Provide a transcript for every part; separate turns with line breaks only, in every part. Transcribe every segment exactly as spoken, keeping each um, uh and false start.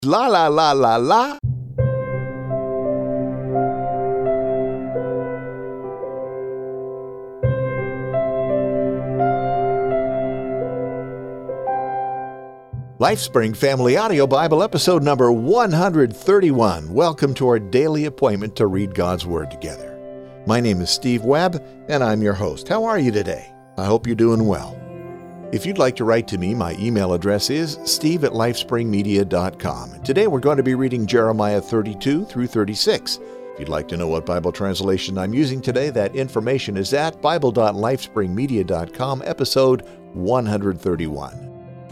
La la la la la. LifeSpring Family Audio Bible episode number one hundred thirty-one. Welcome to our daily appointment to read God's Word together. My name is Steve Webb, and I'm your host. How are you today? I hope you're doing well. If you'd like to write to me, my email address is steve at lifespring media dot com. Today we're going to be reading Jeremiah thirty-two through thirty-six. If you'd like to know what Bible translation I'm using today, that information is at bible dot lifespring media dot com, episode one hundred thirty-one.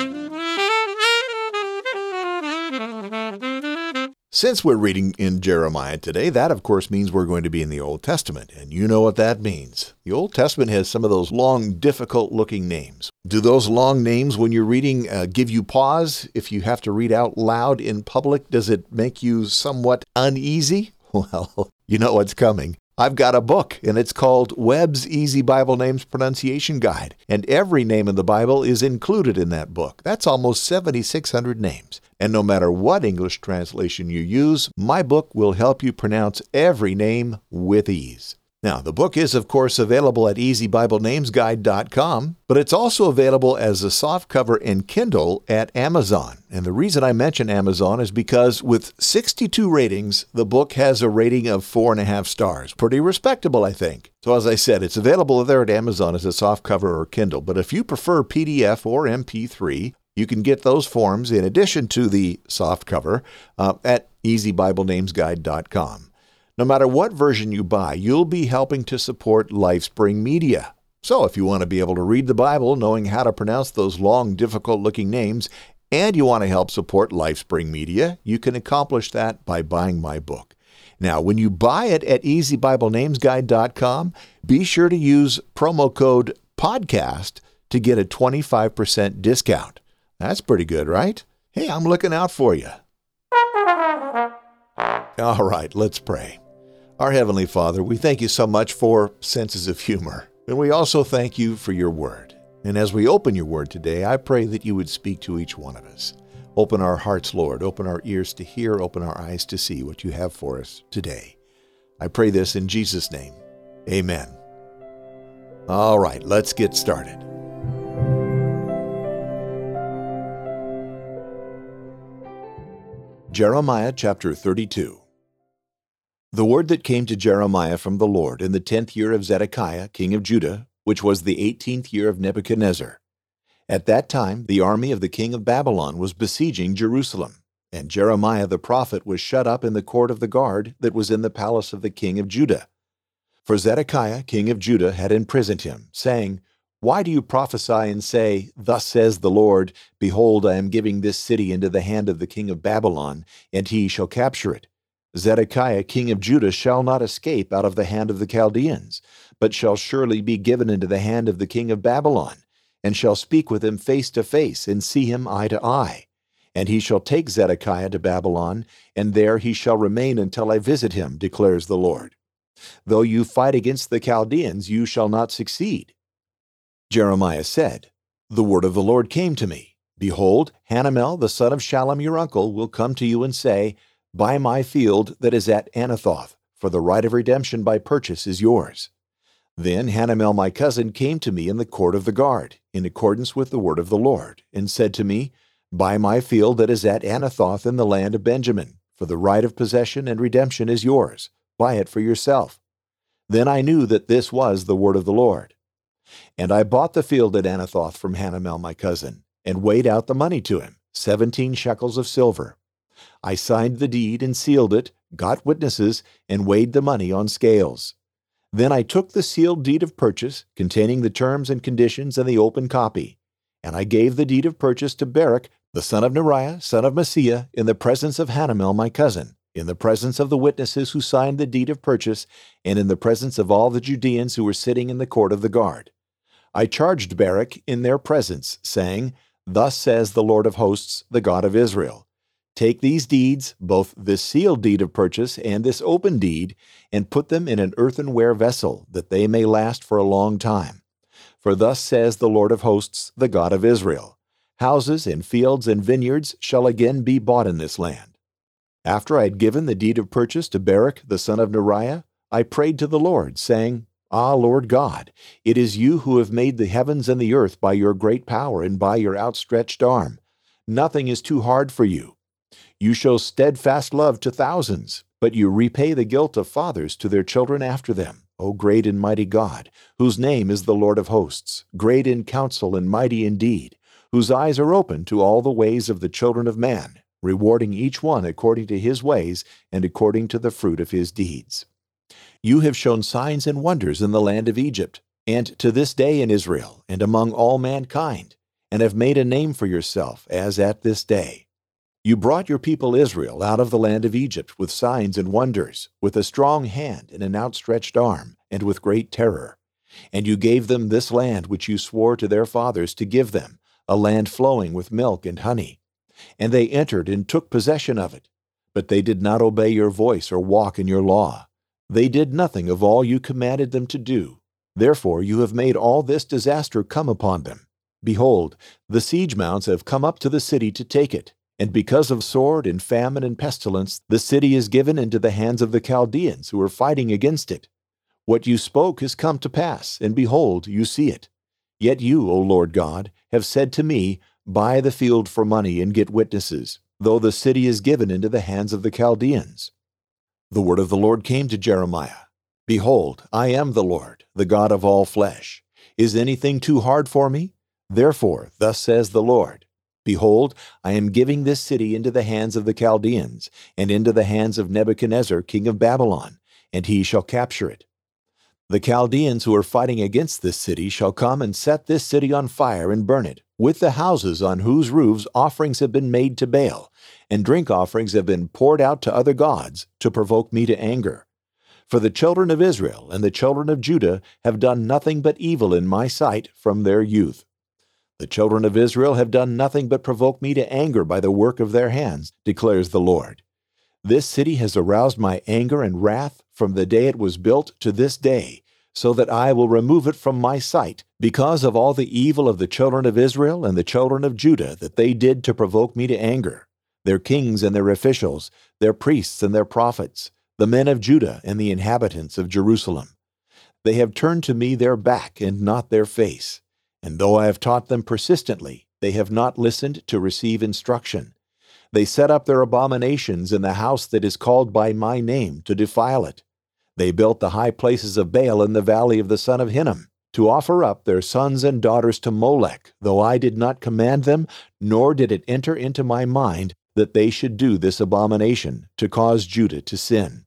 Since we're reading in Jeremiah today, that of course means we're going to be in the Old Testament, and you know what that means. The Old Testament has some of those long, difficult-looking names. Do those long names, when you're reading, uh, give you pause? If you have to read out loud in public, does it make you somewhat uneasy? Well, you know what's coming. I've got a book, and it's called Webb's Easy Bible Names Pronunciation Guide, and every name in the Bible is included in that book. That's almost seven thousand six hundred names. And no matter what English translation you use, my book will help you pronounce every name with ease. Now, the book is, of course, available at easy bible names guide dot com, but it's also available as a softcover and Kindle at Amazon. And the reason I mention Amazon is because with sixty-two ratings, the book has a rating of four and a half stars. Pretty respectable, I think. So as I said, it's available there at Amazon as a softcover or Kindle. But if you prefer P D F or M P three, you can get those forms in addition to the softcover uh, at easy bible names guide dot com. No matter what version you buy, you'll be helping to support LifeSpring Media. So if you want to be able to read the Bible knowing how to pronounce those long, difficult-looking names, and you want to help support LifeSpring Media, you can accomplish that by buying my book. Now, when you buy it at easy bible names guide dot com, be sure to use promo code PODCAST to get a twenty-five percent discount. That's pretty good, right? Hey, I'm looking out for you. All right, let's pray. Our Heavenly Father, we thank you so much for senses of humor, and we also thank you for your word. And as we open your word today, I pray that you would speak to each one of us. Open our hearts, Lord. Open our ears to hear. Open our eyes to see what you have for us today. I pray this in Jesus' name. Amen. All right, let's get started. Jeremiah chapter thirty-two. The word that came to Jeremiah from the Lord in the tenth year of Zedekiah, king of Judah, which was the eighteenth year of Nebuchadnezzar. At that time the army of the king of Babylon was besieging Jerusalem, and Jeremiah the prophet was shut up in the court of the guard that was in the palace of the king of Judah. For Zedekiah, king of Judah, had imprisoned him, saying, Why do you prophesy and say, Thus says the Lord, Behold, I am giving this city into the hand of the king of Babylon, and he shall capture it. Zedekiah, king of Judah, shall not escape out of the hand of the Chaldeans, but shall surely be given into the hand of the king of Babylon, and shall speak with him face to face, and see him eye to eye. And he shall take Zedekiah to Babylon, and there he shall remain until I visit him, declares the Lord. Though you fight against the Chaldeans, you shall not succeed. Jeremiah said, The word of the Lord came to me. Behold, Hanamel, the son of Shallum, your uncle, will come to you and say, Buy my field that is at Anathoth, for the right of redemption by purchase is yours. Then Hanamel my cousin came to me in the court of the guard, in accordance with the word of the Lord, and said to me, Buy my field that is at Anathoth in the land of Benjamin, for the right of possession and redemption is yours. Buy it for yourself. Then I knew that this was the word of the Lord. And I bought the field at Anathoth from Hanamel my cousin, and weighed out the money to him, seventeen shekels of silver. I signed the deed and sealed it, got witnesses, and weighed the money on scales. Then I took the sealed deed of purchase, containing the terms and conditions and the open copy, and I gave the deed of purchase to Baruch, the son of Neriah, son of Maaseiah, in the presence of Hanamel my cousin, in the presence of the witnesses who signed the deed of purchase, and in the presence of all the Judeans who were sitting in the court of the guard. I charged Baruch in their presence, saying, Thus says the Lord of hosts, the God of Israel, Take these deeds, both this sealed deed of purchase and this open deed, and put them in an earthenware vessel, that they may last for a long time. For thus says the Lord of hosts, the God of Israel, Houses and fields and vineyards shall again be bought in this land. After I had given the deed of purchase to Baruch the son of Neriah, I prayed to the Lord, saying, Ah, Lord God, it is you who have made the heavens and the earth by your great power and by your outstretched arm. Nothing is too hard for you. You show steadfast love to thousands, but you repay the guilt of fathers to their children after them, O great and mighty God, whose name is the Lord of hosts, great in counsel and mighty in deed, whose eyes are open to all the ways of the children of man, rewarding each one according to his ways and according to the fruit of his deeds. You have shown signs and wonders in the land of Egypt, and to this day in Israel, and among all mankind, and have made a name for yourself, as at this day. You brought your people Israel out of the land of Egypt with signs and wonders, with a strong hand and an outstretched arm, and with great terror. And you gave them this land which you swore to their fathers to give them, a land flowing with milk and honey. And they entered and took possession of it. But they did not obey your voice or walk in your law. They did nothing of all you commanded them to do. Therefore you have made all this disaster come upon them. Behold, the siege mounts have come up to the city to take it. And because of sword and famine and pestilence, the city is given into the hands of the Chaldeans who are fighting against it. What you spoke has come to pass, and behold, you see it. Yet you, O Lord God, have said to me, Buy the field for money and get witnesses, though the city is given into the hands of the Chaldeans. The word of the Lord came to Jeremiah. Behold, I am the Lord, the God of all flesh. Is anything too hard for me? Therefore, thus says the Lord, Behold, I am giving this city into the hands of the Chaldeans, and into the hands of Nebuchadnezzar king of Babylon, and he shall capture it. The Chaldeans who are fighting against this city shall come and set this city on fire and burn it, with the houses on whose roofs offerings have been made to Baal, and drink offerings have been poured out to other gods, to provoke me to anger. For the children of Israel and the children of Judah have done nothing but evil in my sight from their youth. The children of Israel have done nothing but provoke me to anger by the work of their hands, declares the Lord. This city has aroused my anger and wrath from the day it was built to this day, so that I will remove it from my sight, because of all the evil of the children of Israel and the children of Judah that they did to provoke me to anger, their kings and their officials, their priests and their prophets, the men of Judah and the inhabitants of Jerusalem. They have turned to me their back and not their face. And though I have taught them persistently, they have not listened to receive instruction. They set up their abominations in the house that is called by my name to defile it. They built the high places of Baal in the valley of the son of Hinnom, to offer up their sons and daughters to Molech, though I did not command them, nor did it enter into my mind that they should do this abomination, to cause Judah to sin.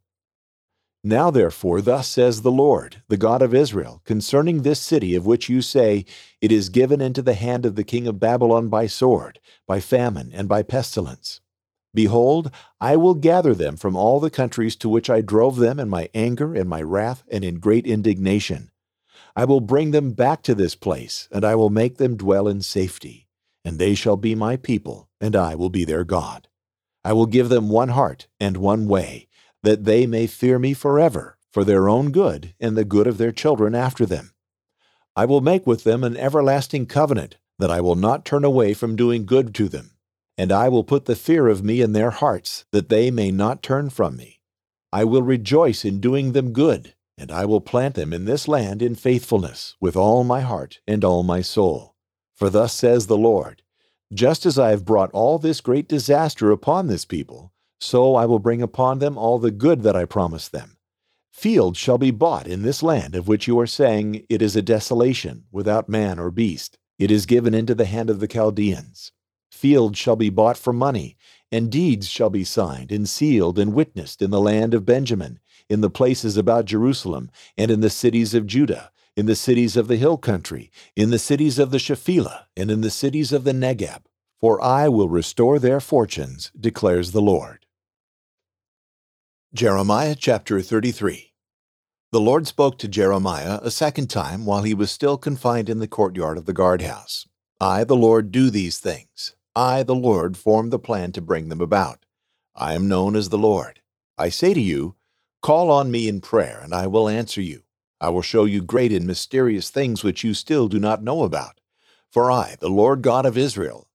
Now therefore, thus says the Lord, the God of Israel, concerning this city of which you say, It is given into the hand of the king of Babylon by sword, by famine, and by pestilence. Behold, I will gather them from all the countries to which I drove them in my anger and my wrath and in great indignation. I will bring them back to this place, and I will make them dwell in safety. And they shall be my people, and I will be their God. I will give them one heart and one way, that they may fear me forever, for their own good and the good of their children after them. I will make with them an everlasting covenant, that I will not turn away from doing good to them. And I will put the fear of me in their hearts, that they may not turn from me. I will rejoice in doing them good, and I will plant them in this land in faithfulness, with all my heart and all my soul. For thus says the Lord, Just as I have brought all this great disaster upon this people, so I will bring upon them all the good that I promised them. Fields shall be bought in this land of which you are saying, It is a desolation, without man or beast. It is given into the hand of the Chaldeans. Fields shall be bought for money, and deeds shall be signed and sealed and witnessed in the land of Benjamin, in the places about Jerusalem, and in the cities of Judah, in the cities of the hill country, in the cities of the Shephelah, and in the cities of the Negeb. For I will restore their fortunes, declares the Lord. Jeremiah chapter thirty-three. The Lord spoke to Jeremiah a second time while he was still confined in the courtyard of the guardhouse. I, the Lord, do these things. I, the Lord, form the plan to bring them about. I am known as the Lord. I say to you, Call on me in prayer, and I will answer you. I will show you great and mysterious things which you still do not know about. For I, the Lord God of Israel,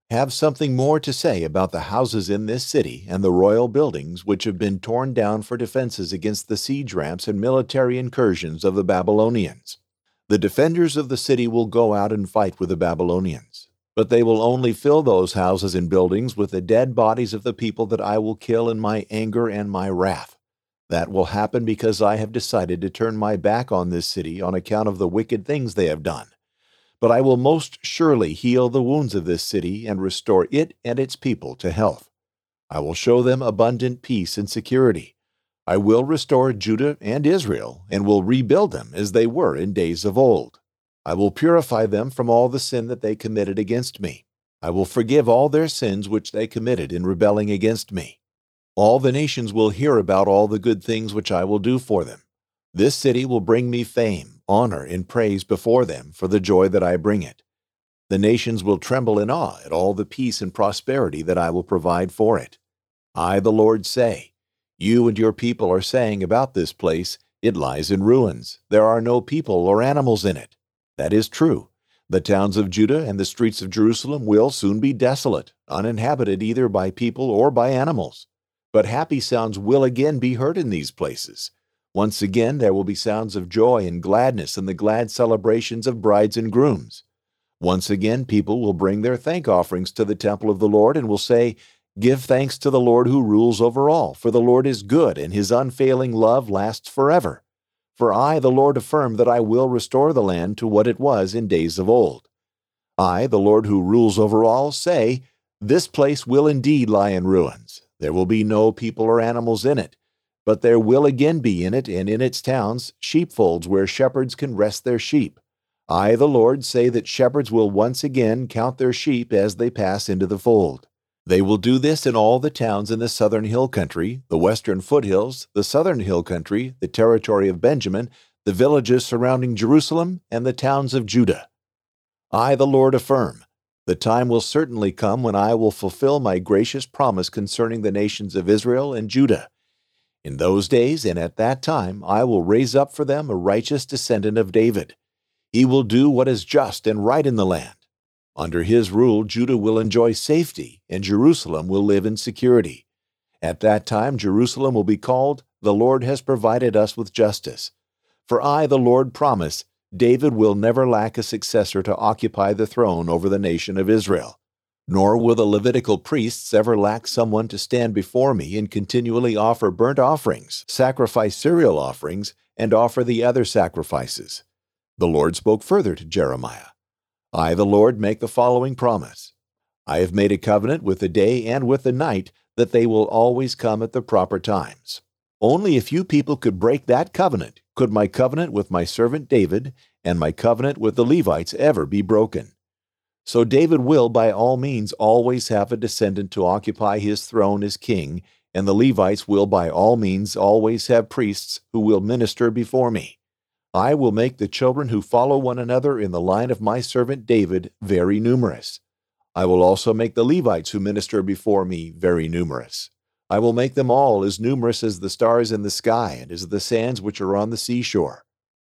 have something more to say about the houses in this city and the royal buildings which have been torn down for defenses against the siege ramps and military incursions of the Babylonians. The defenders of the city will go out and fight with the Babylonians, but they will only fill those houses and buildings with the dead bodies of the people that I will kill in my anger and my wrath. That will happen because I have decided to turn my back on this city on account of the wicked things they have done. But I will most surely heal the wounds of this city and restore it and its people to health. I will show them abundant peace and security. I will restore Judah and Israel and will rebuild them as they were in days of old. I will purify them from all the sin that they committed against me. I will forgive all their sins which they committed in rebelling against me. All the nations will hear about all the good things which I will do for them. This city will bring me fame, honor, and praise before them for the joy that I bring it. The nations will tremble in awe at all the peace and prosperity that I will provide for it. I, the Lord, say, you and your people are saying about this place, it lies in ruins. There are no people or animals in it. That is true. The towns of Judah and the streets of Jerusalem will soon be desolate, uninhabited either by people or by animals. But happy sounds will again be heard in these places. Once again there will be sounds of joy and gladness and the glad celebrations of brides and grooms. Once again people will bring their thank offerings to the temple of the Lord and will say, give thanks to the Lord who rules over all, for the Lord is good, and his unfailing love lasts forever. For I, the Lord, affirm that I will restore the land to what it was in days of old. I, the Lord who rules over all, say, this place will indeed lie in ruins. There will be no people or animals in it, but there will again be in it and in its towns sheepfolds where shepherds can rest their sheep. I, the Lord, say that shepherds will once again count their sheep as they pass into the fold. They will do this in all the towns in the southern hill country, the western foothills, the southern hill country, the territory of Benjamin, the villages surrounding Jerusalem, and the towns of Judah. I, the Lord, affirm, the time will certainly come when I will fulfill my gracious promise concerning the nations of Israel and Judah. In those days and at that time I will raise up for them a righteous descendant of David. He will do what is just and right in the land. Under his rule Judah will enjoy safety, and Jerusalem will live in security. At that time Jerusalem will be called, the Lord has provided us with justice. For I, the Lord, promise, David will never lack a successor to occupy the throne over the nation of Israel. Nor will the Levitical priests ever lack someone to stand before me and continually offer burnt offerings, sacrifice cereal offerings, and offer the other sacrifices. The Lord spoke further to Jeremiah. I, the Lord, make the following promise. I have made a covenant with the day and with the night that they will always come at the proper times. Only if you people could break that covenant could my covenant with my servant David and my covenant with the Levites ever be broken. So David will by all means always have a descendant to occupy his throne as king, and the Levites will by all means always have priests who will minister before me. I will make the children who follow one another in the line of my servant David very numerous. I will also make the Levites who minister before me very numerous. I will make them all as numerous as the stars in the sky and as the sands which are on the seashore.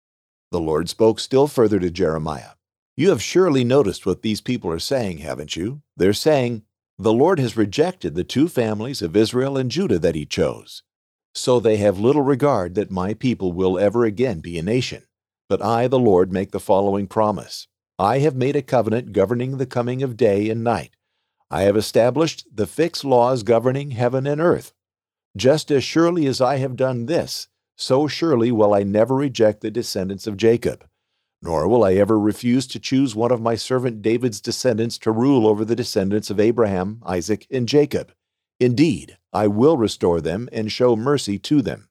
The Lord spoke still further to Jeremiah. You have surely noticed what these people are saying, haven't you? They're saying, the Lord has rejected the two families of Israel and Judah that he chose. So they have little regard that my people will ever again be a nation. But I, the Lord, make the following promise. I have made a covenant governing the coming of day and night. I have established the fixed laws governing heaven and earth. Just as surely as I have done this, so surely will I never reject the descendants of Jacob. Nor will I ever refuse to choose one of my servant David's descendants to rule over the descendants of Abraham, Isaac, and Jacob. Indeed, I will restore them and show mercy to them.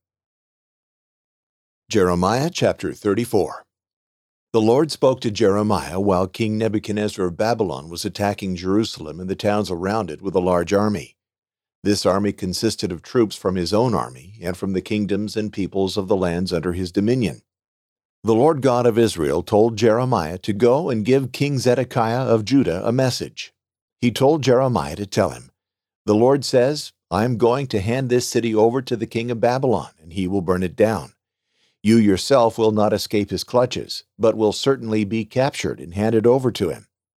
Jeremiah chapter thirty-four. The Lord spoke to Jeremiah while King Nebuchadnezzar of Babylon was attacking Jerusalem and the towns around it with a large army. This army consisted of troops from his own army and from the kingdoms and peoples of the lands under his dominion. The Lord God of Israel told Jeremiah to go and give King Zedekiah of Judah a message. He told Jeremiah to tell him, the Lord says, I am going to hand this city over to the king of Babylon, and he will burn it down. You yourself will not escape his clutches, but will certainly be captured and handed over to him.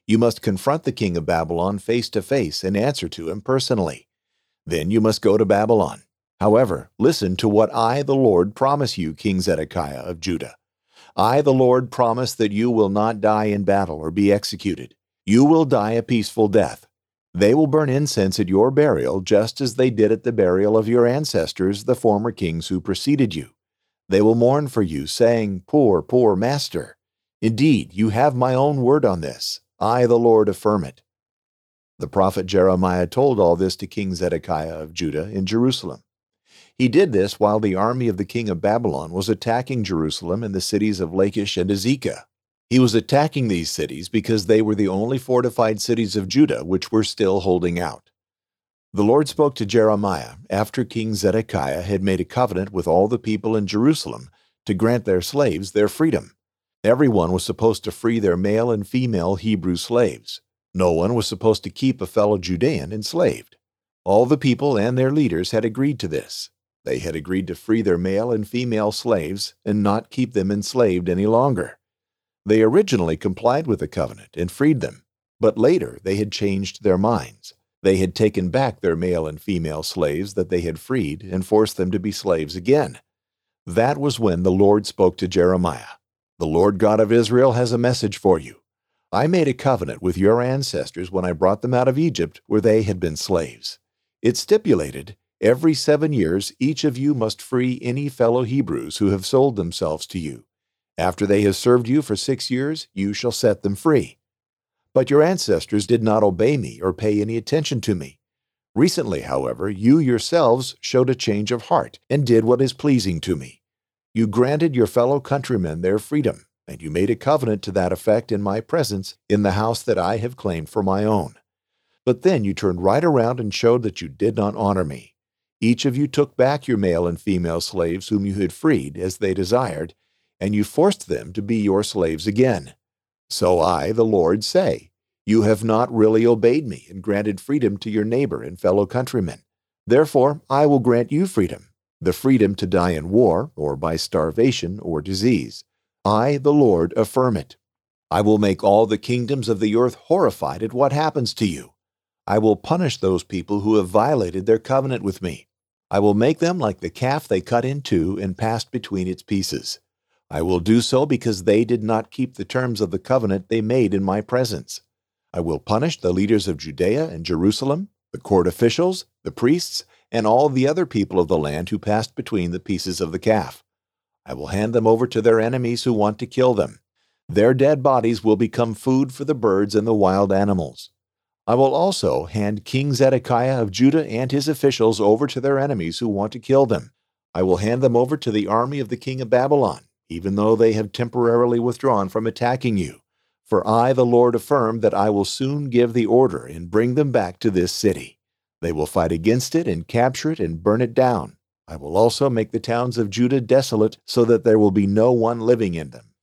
You must confront the king of Babylon face to face and answer to him personally. Then you must go to Babylon. However, listen to what I, the Lord, promise you, King Zedekiah of Judah. I, the Lord, promise that you will not die in battle or be executed. You will die a peaceful death. They will burn incense at your burial just as they did at the burial of your ancestors, the former kings who preceded you. They will mourn for you, saying, Poor, poor master. Indeed, you have my own word on this. I, the Lord, affirm it. The prophet Jeremiah told all this to King Zedekiah of Judah in Jerusalem. He did this while the army of the king of Babylon was attacking Jerusalem and the cities of Lachish and Azekah. He was attacking these cities because they were the only fortified cities of Judah which were still holding out. The Lord spoke to Jeremiah after King Zedekiah had made a covenant with all the people in Jerusalem to grant their slaves their freedom. Everyone was supposed to free their male and female Hebrew slaves. No one was supposed to keep a fellow Judean enslaved. All the people and their leaders had agreed to this. They had agreed to free their male and female slaves and not keep them enslaved any longer. They originally complied with the covenant and freed them, but later they had changed their minds. They had taken back their male and female slaves that they had freed and forced them to be slaves again. That was when the Lord spoke to Jeremiah. The Lord God of Israel has a message for you. I made a covenant with your ancestors when I brought them out of Egypt where they had been slaves. It stipulated, every seven years each of you must free any fellow Hebrews who have sold themselves to you. After they have served you for six years, you shall set them free. But your ancestors did not obey me or pay any attention to me. Recently, however, you yourselves showed a change of heart and did what is pleasing to me. You granted your fellow countrymen their freedom, and you made a covenant to that effect in my presence in the house that I have claimed for my own. But then you turned right around and showed that you did not honor me. Each of you took back your male and female slaves whom you had freed as they desired, and you forced them to be your slaves again. So I, the Lord, say, you have not really obeyed me and granted freedom to your neighbor and fellow countrymen. Therefore, I will grant you freedom, the freedom to die in war or by starvation or disease. I, the Lord, affirm it. I will make all the kingdoms of the earth horrified at what happens to you. I will punish those people who have violated their covenant with me. I will make them like the calf they cut in two and passed between its pieces. I will do so because they did not keep the terms of the covenant they made in my presence. I will punish the leaders of Judea and Jerusalem, the court officials, the priests, and all the other people of the land who passed between the pieces of the calf. I will hand them over to their enemies who want to kill them. Their dead bodies will become food for the birds and the wild animals. I will also hand King Zedekiah of Judah and his officials over to their enemies who want to kill them. I will hand them over to the army of the king of Babylon, even though they have temporarily withdrawn from attacking you. For I, the Lord, affirm that I will soon give the order and bring them back to this city. They will fight against it and capture it and burn it down. I will also make the towns of Judah desolate so that there will be no one living in them.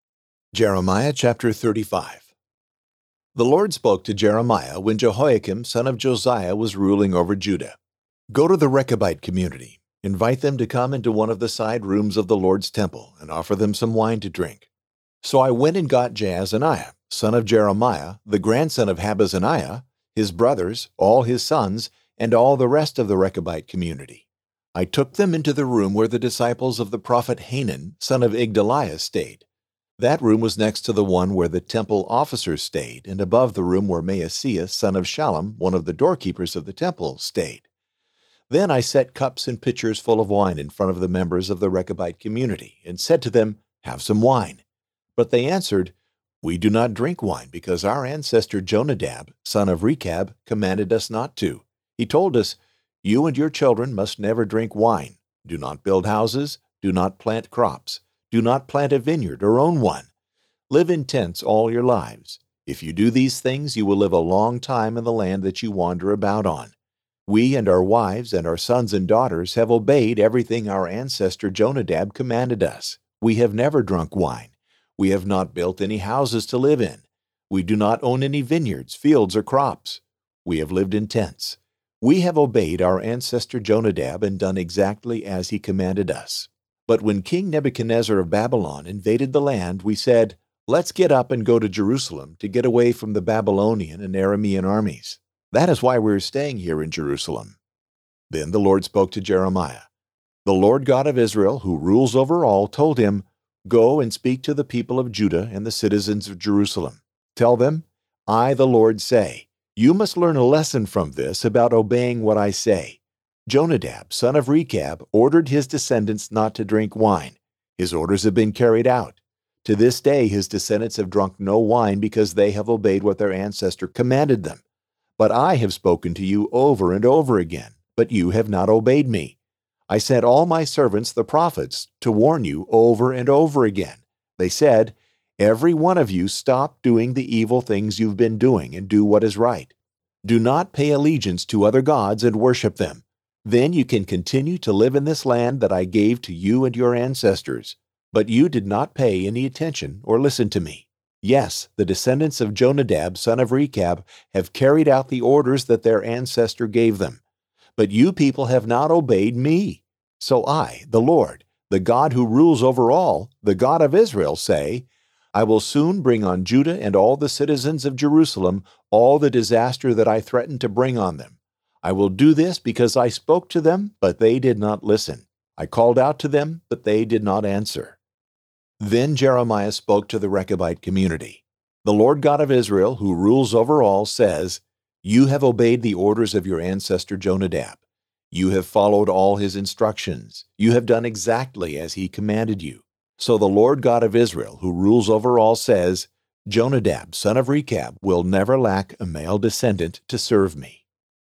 Jeremiah chapter thirty-five. The Lord spoke to Jeremiah when Jehoiakim, son of Josiah, was ruling over Judah. Go to the Rechabite community. Invite them to come into one of the side rooms of the Lord's temple and offer them some wine to drink. So I went and got Jaazaniah, son of Jeremiah, the grandson of Habazaniah, his brothers, all his sons, and all the rest of the Rechabite community. I took them into the room where the disciples of the prophet Hanan, son of Igdaliah, stayed. That room was next to the one where the temple officers stayed, and above the room where Maaseiah, son of Shallum, one of the doorkeepers of the temple, stayed. Then I set cups and pitchers full of wine in front of the members of the Rechabite community, and said to them, Have some wine. But they answered, We do not drink wine, because our ancestor Jonadab, son of Rechab, commanded us not to. He told us, You and your children must never drink wine. Do not build houses. Do not plant crops. Do not plant a vineyard or own one. Live in tents all your lives. If you do these things, you will live a long time in the land that you wander about on. We and our wives and our sons and daughters have obeyed everything our ancestor Jonadab commanded us. We have never drunk wine. We have not built any houses to live in. We do not own any vineyards, fields, or crops. We have lived in tents. We have obeyed our ancestor Jonadab and done exactly as he commanded us. But when King Nebuchadnezzar of Babylon invaded the land, we said, Let's get up and go to Jerusalem to get away from the Babylonian and Aramean armies. That is why we are staying here in Jerusalem." Then the Lord spoke to Jeremiah. "The Lord God of Israel, who rules over all, told him, 'Go and speak to the people of Judah and the citizens of Jerusalem. Tell them, I, the Lord, say, you must learn a lesson from this about obeying what I say. Jonadab, son of Rechab, ordered his descendants not to drink wine. His orders have been carried out. To this day his descendants have drunk no wine because they have obeyed what their ancestor commanded them. But I have spoken to you over and over again, but you have not obeyed me. I sent all my servants, the prophets, to warn you over and over again. They said, every one of you stop doing the evil things you've been doing and do what is right. Do not pay allegiance to other gods and worship them. Then you can continue to live in this land that I gave to you and your ancestors. But you did not pay any attention or listen to me. Yes, the descendants of Jonadab, son of Rechab, have carried out the orders that their ancestor gave them. But you people have not obeyed me. So I, the Lord, the God who rules over all, the God of Israel, say, I will soon bring on Judah and all the citizens of Jerusalem all the disaster that I threatened to bring on them. I will do this because I spoke to them, but they did not listen. I called out to them, but they did not answer. Then Jeremiah spoke to the Rechabite community. The Lord God of Israel, who rules over all, says, You have obeyed the orders of your ancestor Jonadab. You have followed all his instructions. You have done exactly as he commanded you. So the Lord God of Israel, who rules over all, says, Jonadab, son of Rechab, will never lack a male descendant to serve me.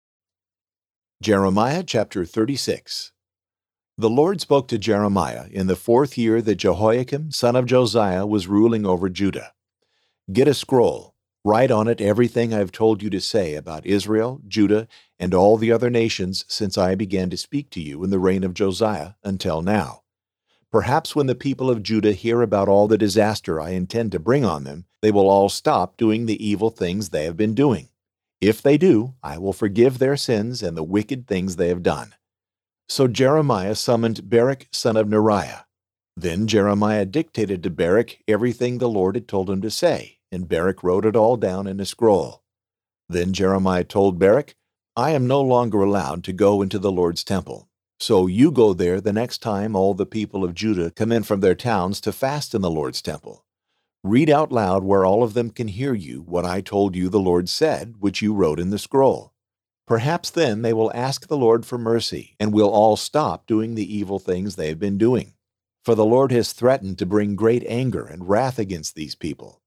Jeremiah chapter thirty-six. The Lord spoke to Jeremiah in the fourth year that Jehoiakim, son of Josiah, was ruling over Judah. Get a scroll. Write on it everything I have told you to say about Israel, Judah, and all the other nations since I began to speak to you in the reign of Josiah until now. Perhaps when the people of Judah hear about all the disaster I intend to bring on them, they will all stop doing the evil things they have been doing. If they do, I will forgive their sins and the wicked things they have done. So Jeremiah summoned Baruch son of Neriah. Then Jeremiah dictated to Baruch everything the Lord had told him to say, and Baruch wrote it all down in a scroll. Then Jeremiah told Baruch, I am no longer allowed to go into the Lord's temple. So you go there the next time all the people of Judah come in from their towns to fast in the Lord's temple. Read out loud where all of them can hear you what I told you the Lord said, which you wrote in the scroll. Perhaps then they will ask the Lord for mercy, and will all stop doing the evil things they have been doing. For the Lord has threatened to bring great anger and wrath against these people.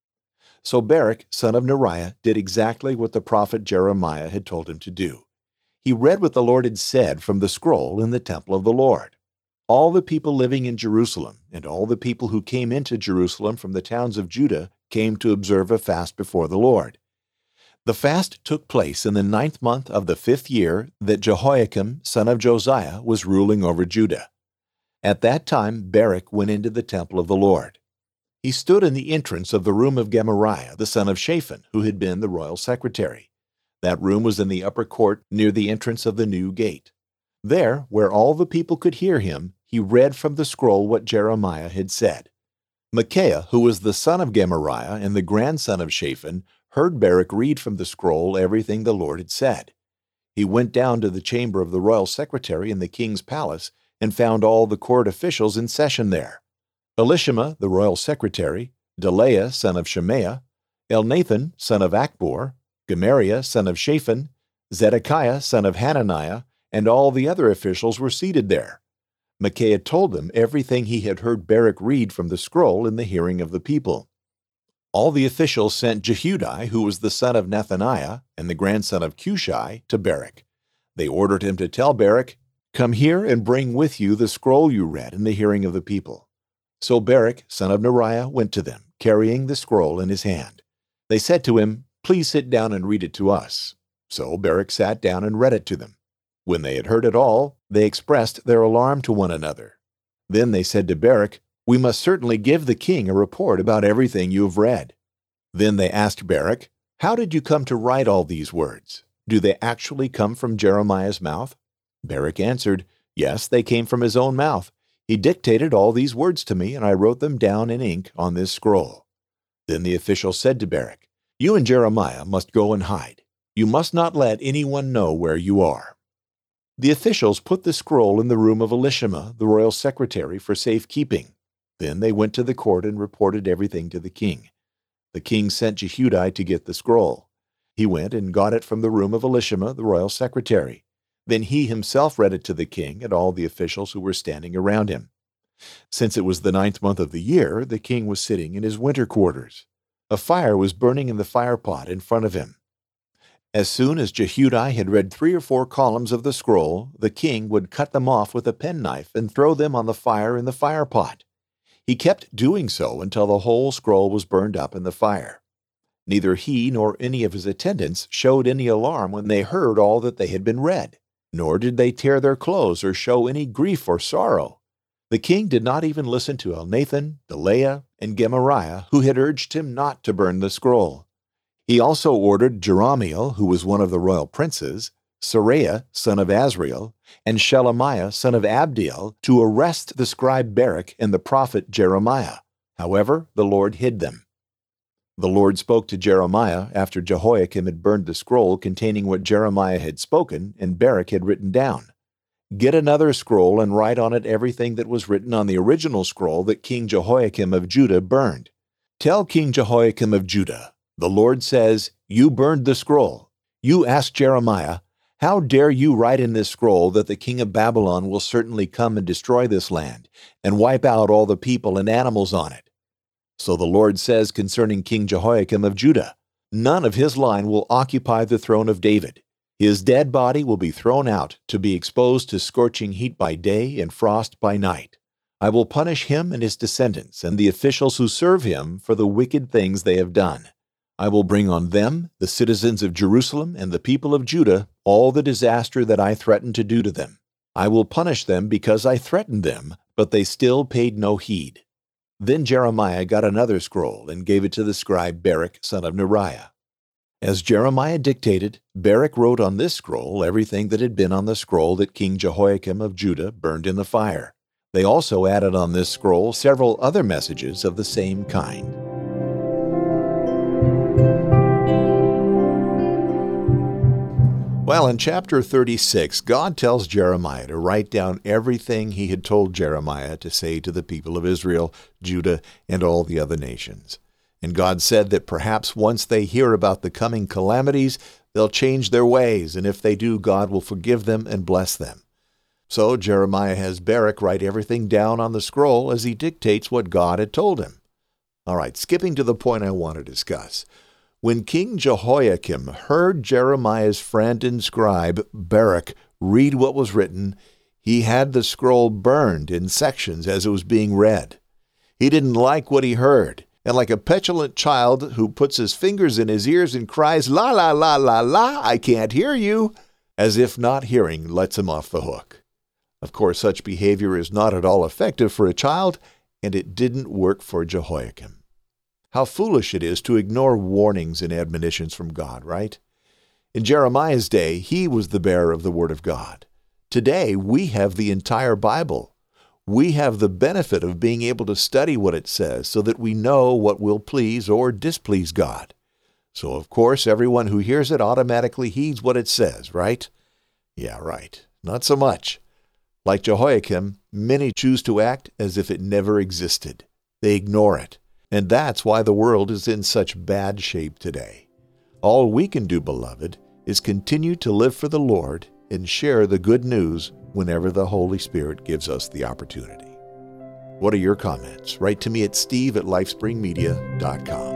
So Baruch, son of Neriah, did exactly what the prophet Jeremiah had told him to do. He read what the Lord had said from the scroll in the temple of the Lord. All the people living in Jerusalem, and all the people who came into Jerusalem from the towns of Judah, came to observe a fast before the Lord. The fast took place in the ninth month of the fifth year that Jehoiakim, son of Josiah, was ruling over Judah. At that time Baruch went into the temple of the Lord. He stood in the entrance of the room of Gemariah, the son of Shaphan, who had been the royal secretary. That room was in the upper court near the entrance of the new gate. There, where all the people could hear him, he read from the scroll what Jeremiah had said. Micaiah, who was the son of Gemariah and the grandson of Shaphan, heard Baruch read from the scroll everything the Lord had said. He went down to the chamber of the royal secretary in the king's palace and found all the court officials in session there. Elishama, the royal secretary, Delaiah, son of Shemaiah, Elnathan, son of Achbor, Gemariah, son of Shaphan, Zedekiah, son of Hananiah, and all the other officials were seated there. Micaiah told them everything he had heard Baruch read from the scroll in the hearing of the people. All the officials sent Jehudi, who was the son of Nethaniah and the grandson of Cushi, to Baruch. They ordered him to tell Baruch, Come here and bring with you the scroll you read in the hearing of the people. So Baruch, son of Neriah, went to them, carrying the scroll in his hand. They said to him, Please sit down and read it to us. So Baruch sat down and read it to them. When they had heard it all, they expressed their alarm to one another. Then they said to Baruch, We must certainly give the king a report about everything you have read. Then they asked Baruch, How did you come to write all these words? Do they actually come from Jeremiah's mouth? Baruch answered, Yes, they came from his own mouth. He dictated all these words to me, and I wrote them down in ink on this scroll. Then the official said to Baruch, "You and Jeremiah must go and hide. You must not let anyone know where you are." The officials put the scroll in the room of Elishama, the royal secretary, for safekeeping. Then they went to the court and reported everything to the king. The king sent Jehudi to get the scroll. He went and got it from the room of Elishama, the royal secretary. Then he himself read it to the king and all the officials who were standing around him. Since it was the ninth month of the year, the king was sitting in his winter quarters. A fire was burning in the firepot in front of him. As soon as Jehudi had read three or four columns of the scroll, the king would cut them off with a penknife and throw them on the fire in the firepot. He kept doing so until the whole scroll was burned up in the fire. Neither he nor any of his attendants showed any alarm when they heard all that they had been read, nor did they tear their clothes or show any grief or sorrow. The king did not even listen to Elnathan, Delaiah, and Gemariah, who had urged him not to burn the scroll. He also ordered Jerahmeel, who was one of the royal princes, Seraiah, son of Azriel, and Shelemiah, son of Abdiel, to arrest the scribe Baruch and the prophet Jeremiah. However, the Lord hid them. The Lord spoke to Jeremiah after Jehoiakim had burned the scroll containing what Jeremiah had spoken and Baruch had written down. "Get another scroll and write on it everything that was written on the original scroll that King Jehoiakim of Judah burned. Tell King Jehoiakim of Judah, the Lord says, you burned the scroll. You asked Jeremiah, how dare you write in this scroll that the king of Babylon will certainly come and destroy this land and wipe out all the people and animals on it? So the Lord says concerning King Jehoiakim of Judah, none of his line will occupy the throne of David. His dead body will be thrown out to be exposed to scorching heat by day and frost by night. I will punish him and his descendants and the officials who serve him for the wicked things they have done. I will bring on them, the citizens of Jerusalem and the people of Judah, all the disaster that I threatened to do to them. I will punish them because I threatened them, but they still paid no heed." Then Jeremiah got another scroll and gave it to the scribe Baruch, son of Neriah. As Jeremiah dictated, Baruch wrote on this scroll everything that had been on the scroll that King Jehoiakim of Judah burned in the fire. They also added on this scroll several other messages of the same kind. Well, in chapter thirty-six, God tells Jeremiah to write down everything he had told Jeremiah to say to the people of Israel, Judah, and all the other nations. And God said that perhaps once they hear about the coming calamities, they'll change their ways, and if they do, God will forgive them and bless them. So Jeremiah has Baruch write everything down on the scroll as he dictates what God had told him. All right, skipping to the point I want to discuss. When King Jehoiakim heard Jeremiah's friend and scribe Baruch read what was written, he had the scroll burned in sections as it was being read. He didn't like what he heard, and like a petulant child who puts his fingers in his ears and cries, la, la, la, la, la, I can't hear you, as if not hearing lets him off the hook. Of course, such behavior is not at all effective for a child, and it didn't work for Jehoiakim. How foolish it is to ignore warnings and admonitions from God, right? In Jeremiah's day, he was the bearer of the Word of God. Today, we have the entire Bible. We have the benefit of being able to study what it says so that we know what will please or displease God. So, of course, everyone who hears it automatically heeds what it says, right? Yeah, right. Not so much. Like Jehoiakim, many choose to act as if it never existed. They ignore it. And that's why the world is in such bad shape today. All we can do, beloved, is continue to live for the Lord and share the good news whenever the Holy Spirit gives us the opportunity. What are your comments? Write to me at steve at lifespringmedia dot com.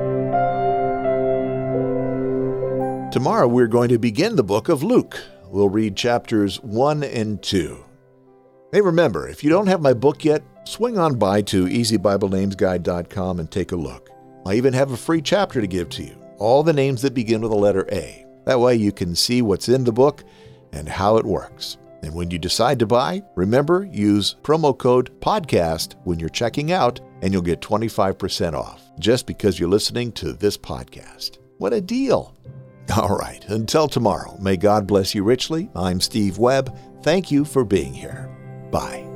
Tomorrow we're going to begin the book of Luke. We'll read chapters one and two. Hey, remember, if you don't have my book yet, swing on by to easy bible names guide dot com and take a look. I even have a free chapter to give to you, all the names that begin with the letter A. That way you can see what's in the book and how it works. And when you decide to buy, remember, use promo code PODCAST when you're checking out, and you'll get twenty-five percent off, just because you're listening to this podcast. What a deal! All right, until tomorrow, may God bless you richly. I'm Steve Webb. Thank you for being here. Bye.